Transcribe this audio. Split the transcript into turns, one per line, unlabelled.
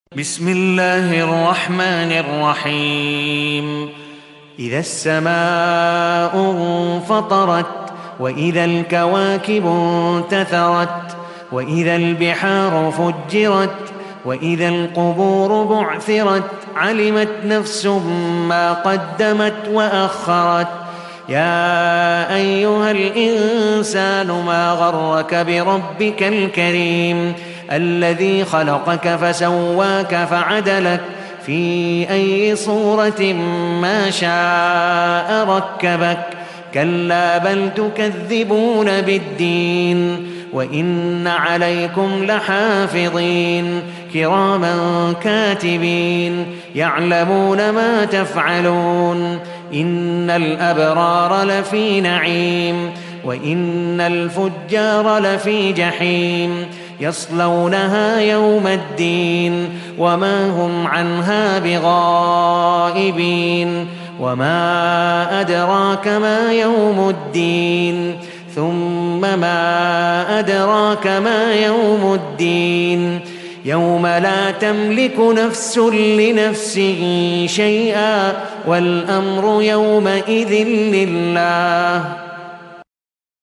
بسم الله الرحمن الرحيم. إذا السماء انفطرت وإذا الكواكب انتثرت وإذا البحار فجرت وإذا القبور بعثرت علمت نفس ما قدمت وأخرت. يا أيها الإنسان ما غرك بربك الكريم الذي خلقك فسواك فعدلك في أي صورة ما شاء ركبك. كلا بل تكذبون بالدين وإن عليكم لحافظين كراما كاتبين يعلمون ما تفعلون. إن الأبرار لفي نعيم وإن الفجار لفي جحيم يصلونها يوم الدين وما هم عنها بغائبين. وما أدراك ما يوم الدين ثم ما أدراك ما يوم الدين يوم لا تملك نفس لنفس شيئا والأمر يومئذ لله.